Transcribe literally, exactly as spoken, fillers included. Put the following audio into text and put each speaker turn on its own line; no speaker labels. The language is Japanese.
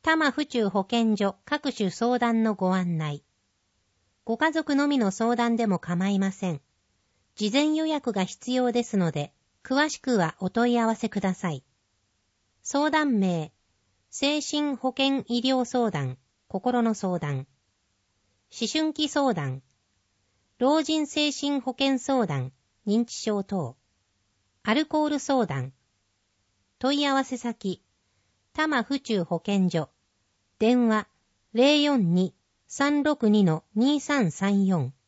多摩府中保健所各種相談のご案内。ご家族のみの相談でも構いません。事前予約が必要ですので、詳しくはお問い合わせください。相談名、精神保健医療相談、心の相談。思春期相談、老人精神保健相談、認知症等。アルコール相談。問い合わせ先、多摩府中保健所。電話 ゼロよんに さんろくに にさんさんよん。